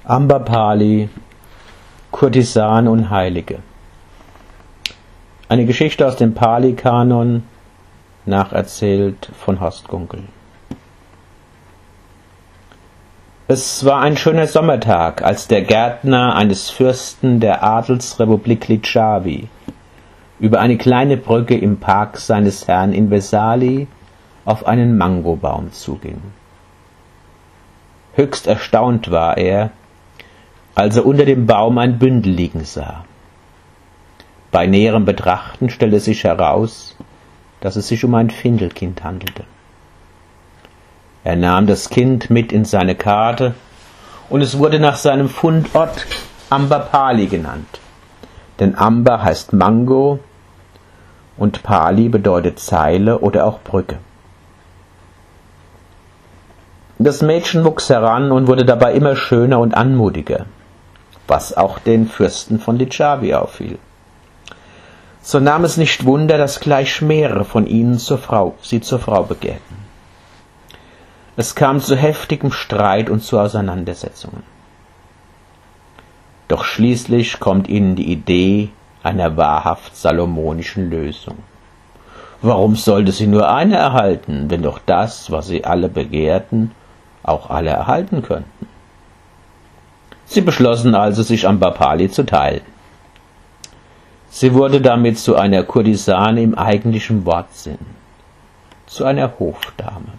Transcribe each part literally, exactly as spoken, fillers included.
Amberpali, Kurtisane und Heilige. Eine Geschichte aus dem Pali-Kanon, nacherzählt von Horst Gunkel. Es war ein schöner Sommertag, als der Gärtner eines Fürsten der Adelsrepublik Licchavi über eine kleine Brücke im Park seines Herrn in Vesali auf einen Mangobaum zuging. Höchst erstaunt war er, als er unter dem Baum ein Bündel liegen sah. Bei näherem Betrachten stellte sich heraus, dass es sich um ein Findelkind handelte. Er nahm das Kind mit in seine Karte und es wurde nach seinem Fundort Amberpali genannt. Denn Amber heißt Mango und Pali bedeutet Zeile oder auch Brücke. Das Mädchen wuchs heran und wurde dabei immer schöner und anmutiger, was auch den Fürsten von Licchavi auffiel. So nahm es nicht Wunder, dass gleich mehrere von ihnen zur Frau, sie zur Frau begehrten. Es kam zu heftigem Streit und zu Auseinandersetzungen. Doch schließlich kommt ihnen die Idee einer wahrhaft salomonischen Lösung. Warum sollte sie nur eine erhalten, wenn doch das, was sie alle begehrten, auch alle erhalten könnten? Sie beschlossen also, sich Amberpali zu teilen. Sie wurde damit zu einer Kurtisane im eigentlichen Wortsinn, zu einer Hofdame.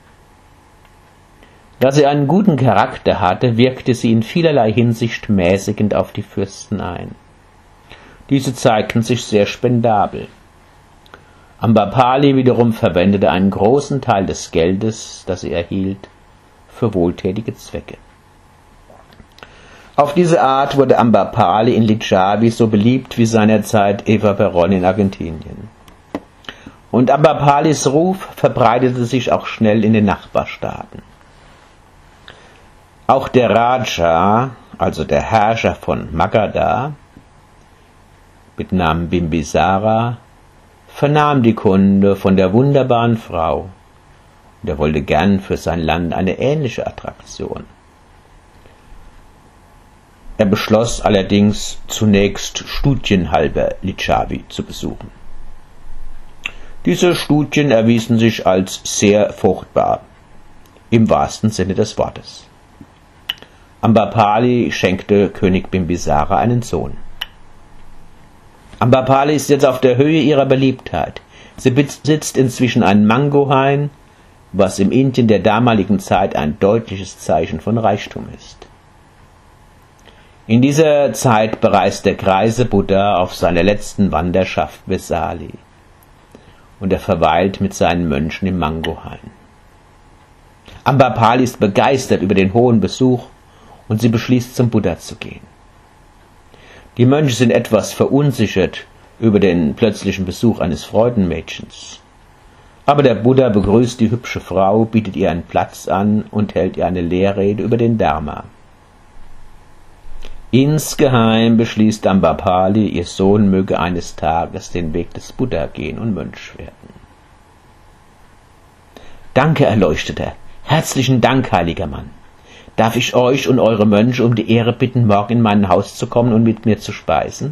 Da sie einen guten Charakter hatte, wirkte sie in vielerlei Hinsicht mäßigend auf die Fürsten ein. Diese zeigten sich sehr spendabel. Amberpali wiederum verwendete einen großen Teil des Geldes, das sie erhielt, für wohltätige Zwecke. Auf diese Art wurde Amberpali in Licchavi so beliebt wie seinerzeit Eva Perón in Argentinien. Und Amberpalis Ruf verbreitete sich auch schnell in den Nachbarstaaten. Auch der Raja, also der Herrscher von Magadha, mit Namen Bimbisara, vernahm die Kunde von der wunderbaren Frau, und er wollte gern für sein Land eine ähnliche Attraktion. Er beschloss allerdings zunächst studienhalber Licchavi zu besuchen. Diese Studien erwiesen sich als sehr fruchtbar, im wahrsten Sinne des Wortes. Amberpali schenkte König Bimbisara einen Sohn. Amberpali ist jetzt auf der Höhe ihrer Beliebtheit. Sie besitzt inzwischen ein Mangohain, was im Indien der damaligen Zeit ein deutliches Zeichen von Reichtum ist. In dieser Zeit bereist der greise Buddha auf seiner letzten Wanderschaft Vesali und er verweilt mit seinen Mönchen im Mangohain. Amberpali ist begeistert über den hohen Besuch und sie beschließt, zum Buddha zu gehen. Die Mönche sind etwas verunsichert über den plötzlichen Besuch eines Freudenmädchens. Aber der Buddha begrüßt die hübsche Frau, bietet ihr einen Platz an und hält ihr eine Lehrrede über den Dharma. Insgeheim beschließt Amberpali, ihr Sohn möge eines Tages den Weg des Buddha gehen und Mönch werden. Danke, Erleuchteter, herzlichen Dank, heiliger Mann. Darf ich euch und eure Mönche um die Ehre bitten, morgen in mein Haus zu kommen und mit mir zu speisen?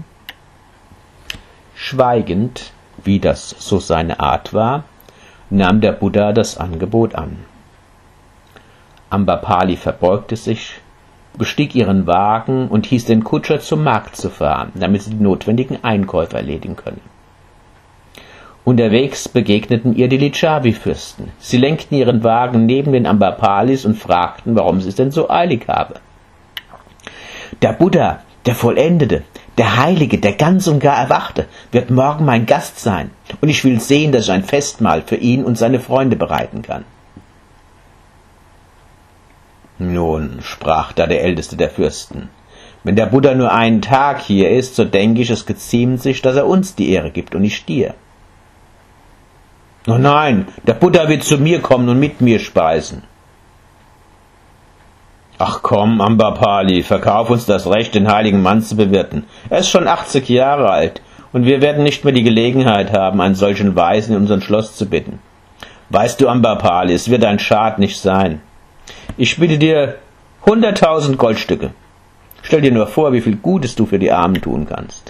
Schweigend, wie das so seine Art war, nahm der Buddha das Angebot an. Amberpali verbeugte sich, bestieg ihren Wagen und hieß den Kutscher zum Markt zu fahren, damit sie die notwendigen Einkäufe erledigen können. Unterwegs begegneten ihr die Licchavi-Fürsten. Sie lenkten ihren Wagen neben den Amberpalis und fragten, warum sie es denn so eilig habe. Der Buddha, der Vollendete, der Heilige, der ganz und gar Erwachte, wird morgen mein Gast sein, und ich will sehen, dass ich ein Festmahl für ihn und seine Freunde bereiten kann. Nun, sprach da der Älteste der Fürsten, wenn der Buddha nur einen Tag hier ist, so denke ich, es geziemt sich, dass er uns die Ehre gibt und nicht dir. Oh nein, der Buddha wird zu mir kommen und mit mir speisen. Ach komm, Amberpali, verkauf uns das Recht, den heiligen Mann zu bewirten. Er ist schon achtzig Jahre alt, und wir werden nicht mehr die Gelegenheit haben, einen solchen Weisen in unser Schloss zu bitten. Weißt du, Amberpali, es wird ein Schad nicht sein. Ich biete dir hunderttausend Goldstücke, Stell dir nur vor, wie viel Gutes du für die Armen tun kannst.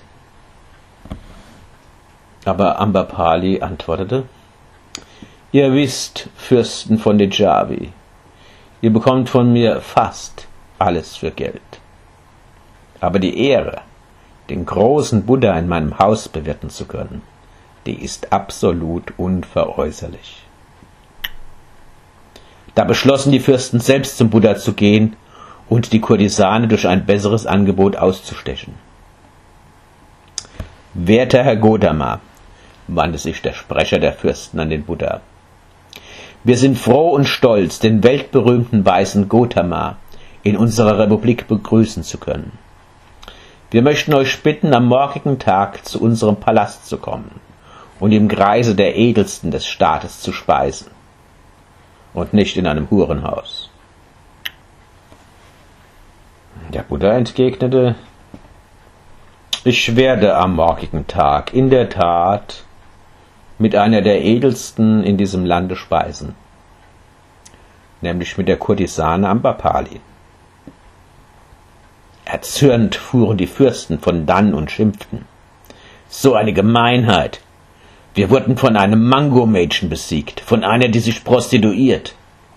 Aber Amberpali antwortete: Ihr wisst, Fürsten von Dejavi, ihr bekommt von mir fast alles für Geld. Aber die Ehre, den großen Buddha in meinem Haus bewirten zu können, die ist absolut unveräußerlich. Da beschlossen die Fürsten selbst zum Buddha zu gehen und die Kurtisane durch ein besseres Angebot auszustechen. Werter Herr Gotama, wandte sich der Sprecher der Fürsten an den Buddha, wir sind froh und stolz, den weltberühmten Weisen Gotama in unserer Republik begrüßen zu können. Wir möchten euch bitten, am morgigen Tag zu unserem Palast zu kommen und im Kreise der Edelsten des Staates zu speisen und nicht in einem Hurenhaus. Der Buddha entgegnete: Ich werde am morgigen Tag in der Tat mit einer der Edelsten in diesem Lande speisen, nämlich mit der Kurtisane Amberpali. Erzürnt fuhren die Fürsten von dann und schimpften: So eine Gemeinheit! Wir wurden von einem Mango-Mädchen besiegt, von einer, die sich prostituiert.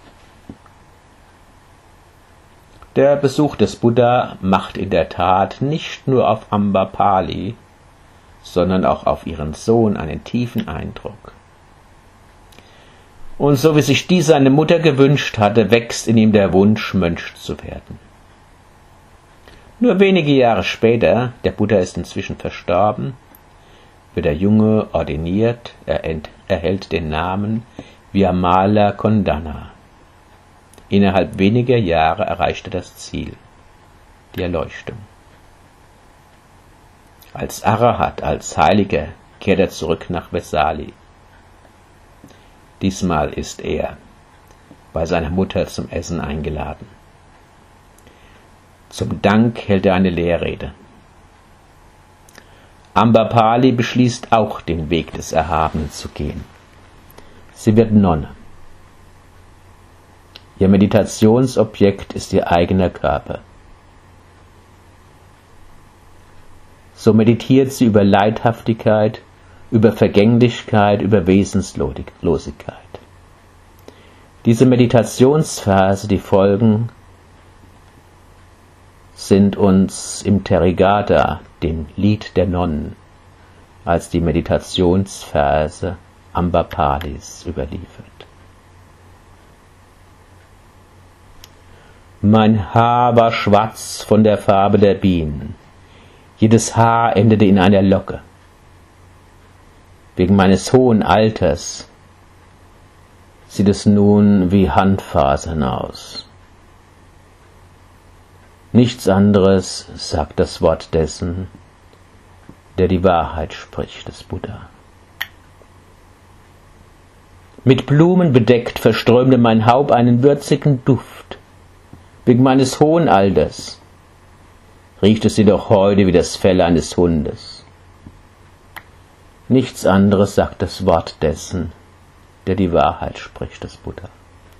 Der Besuch des Buddha macht in der Tat nicht nur auf Amberpali, sondern auch auf ihren Sohn einen tiefen Eindruck. Und so wie sich dies seine Mutter gewünscht hatte, wächst in ihm der Wunsch, Mönch zu werden. Nur wenige Jahre später, der Buddha ist inzwischen verstorben, wird der Junge ordiniert, er erhält den Namen Vyamala Kondana. Innerhalb weniger Jahre erreicht er das Ziel, die Erleuchtung. Als Arahat, als Heiliger, kehrt er zurück nach Vesali. Diesmal ist er bei seiner Mutter zum Essen eingeladen. Zum Dank hält er eine Lehrrede. Amberpali beschließt auch, den Weg des Erhabenen zu gehen. Sie wird Nonne. Ihr Meditationsobjekt ist ihr eigener Körper. So meditiert sie über Leidhaftigkeit, über Vergänglichkeit, über Wesenslosigkeit. Diese Meditationsverse, die folgen, sind uns im Therigatha, dem Lied der Nonnen, als die Meditationsverse Amberpalis überliefert. Mein Haar war schwarz von der Farbe der Bienen. Jedes Haar endete in einer Locke. Wegen meines hohen Alters sieht es nun wie Handfasern aus. Nichts anderes sagt das Wort dessen, der die Wahrheit spricht, des Buddha. Mit Blumen bedeckt verströmte mein Haupt einen würzigen Duft. Wegen meines hohen Alters riecht es jedoch heute wie das Fell eines Hundes. Nichts anderes sagt das Wort dessen, der die Wahrheit spricht, des Buddha.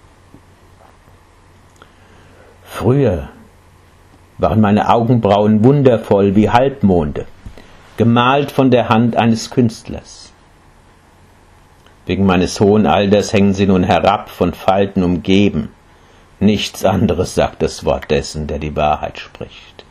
Früher waren meine Augenbrauen wundervoll wie Halbmonde, gemalt von der Hand eines Künstlers. Wegen meines hohen Alters hängen sie nun herab, von Falten umgeben. Nichts anderes sagt das Wort dessen, der die Wahrheit spricht.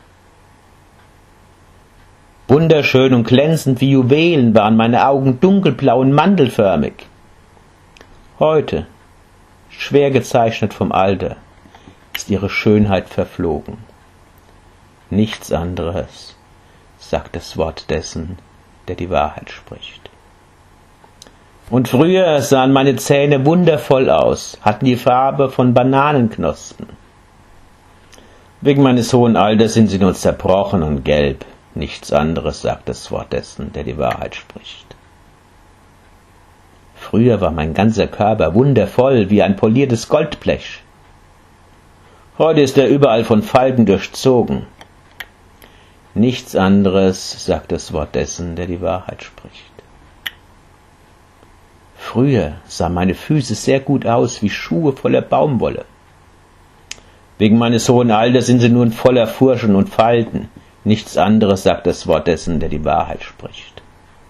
Wunderschön und glänzend wie Juwelen waren meine Augen dunkelblau und mandelförmig. Heute, schwer gezeichnet vom Alter, ist ihre Schönheit verflogen. Nichts anderes sagt das Wort dessen, der die Wahrheit spricht. Und früher sahen meine Zähne wundervoll aus, hatten die Farbe von Bananenknospen. Wegen meines hohen Alters sind sie nun zerbrochen und gelb. Nichts anderes sagt das Wort dessen, der die Wahrheit spricht. Früher war mein ganzer Körper wundervoll wie ein poliertes Goldblech. Heute ist er überall von Falten durchzogen. Nichts anderes sagt das Wort dessen, der die Wahrheit spricht. Früher sahen meine Füße sehr gut aus wie Schuhe voller Baumwolle. Wegen meines hohen Alters sind sie nun voller Furchen und Falten. Nichts anderes sagt das Wort dessen, der die Wahrheit spricht.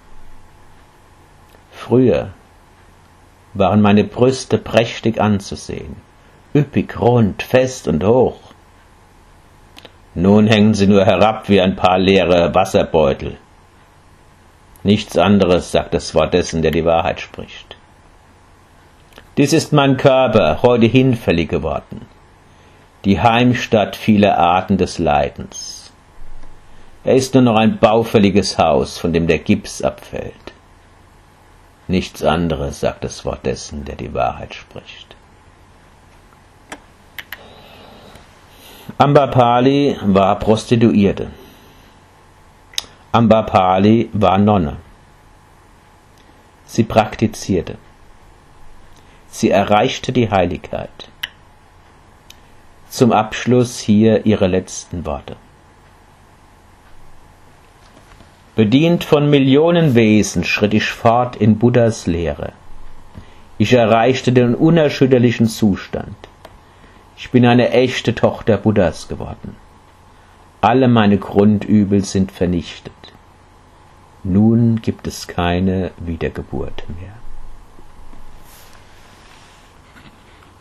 Früher waren meine Brüste prächtig anzusehen, üppig, rund, fest und hoch. Nun hängen sie nur herab wie ein paar leere Wasserbeutel. Nichts anderes sagt das Wort dessen, der die Wahrheit spricht. Dies ist mein Körper, heute hinfällig geworden, die Heimstatt vieler Arten des Leidens. Er ist nur noch ein baufälliges Haus, von dem der Gips abfällt. Nichts anderes sagt das Wort dessen, der die Wahrheit spricht. Amrapali war Prostituierte. Amrapali war Nonne. Sie praktizierte. Sie erreichte die Heiligkeit. Zum Abschluss hier ihre letzten Worte. Bedient von Millionen Wesen schritt ich fort in Buddhas Lehre. Ich erreichte den unerschütterlichen Zustand. Ich bin eine echte Tochter Buddhas geworden. Alle meine Grundübel sind vernichtet. Nun gibt es keine Wiedergeburt mehr.